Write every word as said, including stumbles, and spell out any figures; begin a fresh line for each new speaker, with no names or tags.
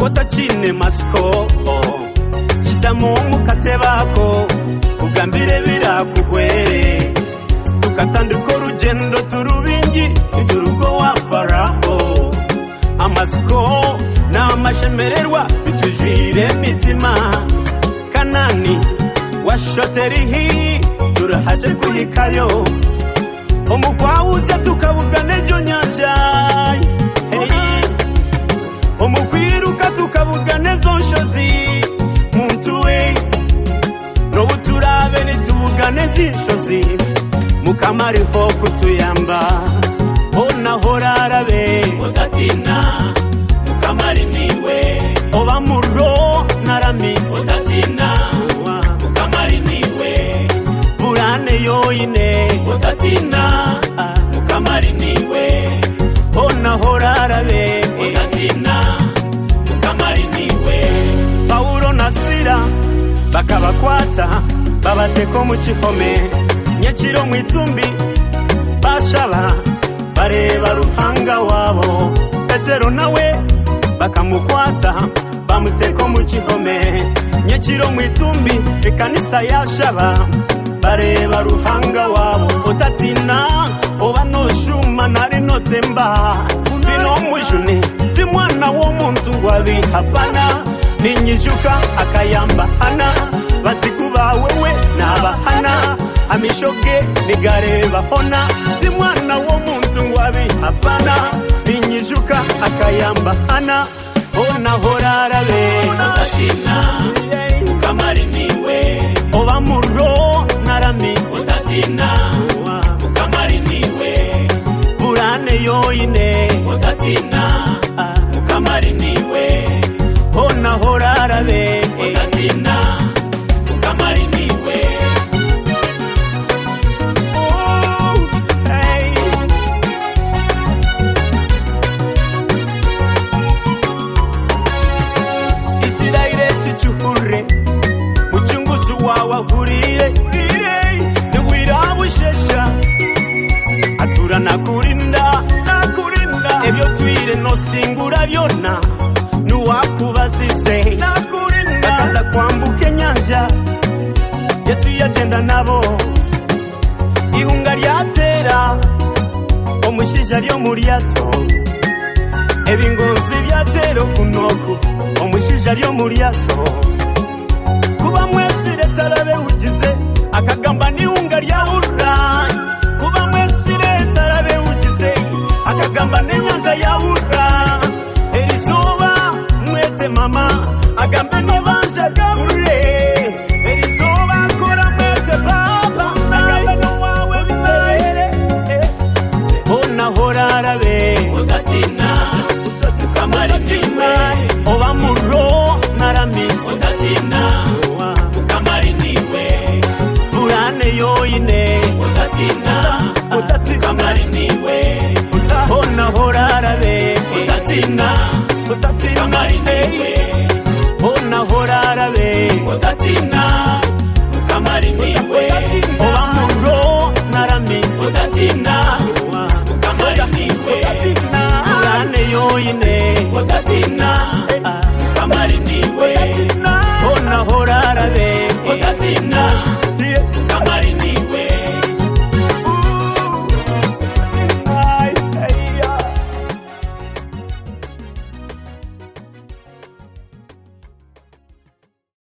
kota chine masiko shitamo mukate bako kugambire birakuhwere tukatandika urugendo turubingi iturugo wa Faraho amasiko n'amashemererwa bitujire mitima Kanani washoterihi turahaje kuyikayo omukwawuze tukabugane jo nyanja hey omukwiruka tukabugane zo nshozi muntu we no buturabe nitubugane zishozi mukamari ho kutuyamba ona horarabe otatina mukamari niwe oba muro naramisi otatina mukamari niwe burane yoine otatina mukamari niwe ona horarabe otatina mukamari niwe Paulo na Sila bakabakwata babateko mu kihome nyekiro mwitumbi bashaba bareba ruhanga wabo Petero nawe bakamukwata bamuteko mu kihome nyekiro mwitumbi ekanisa yashaba bareba ruhanga wabo otatina oba no shuma nari notemba bino mujune vimwana wo muntu ngwabi hapana ninyijuka akayamba hana basikuba wewe nabahana amishoge nigareba hona vimwana wo muntu ngwabi hapana ninyijuka akayamba hana ona horarabe otatina mukamari niwe oba muro naramisi otatina mukamari niwe burane yoine otatina mukamari niwe ona horarabe otatina mukamari niwe oh hey Isiraire chichuhure muchunguzi wawa hurire niwirabushesha atura nakurinda nakurinda ebyo twire no singura byona nuwakubasize nakurinda kaza kwambuka nyanja Yesu yagenda nabo ihunga ryatera omushija ryo muriyato ebingonzi byatero kunoko omushija ryo muriyato kuba mwesire tarabe ugize akagamba nihunga ryahura kuba mwesire tarabe ugize akagamba nenyanja yahura erizuba mwete mama agambe nebanje gamure erizuba kora mwete baba agambe no wawe bitere ona horarabe otatina mukamari niwe oba muro naramisi otatina mukamari niwe burane yoine otatina mukamari niwe ona horarabe otatina otatina mari niwe ona horarabe otatina mukamari niwe oba muro naramisi otatina mukamari niwe burane yoine otatina mukamari niwe ona horarabe otatina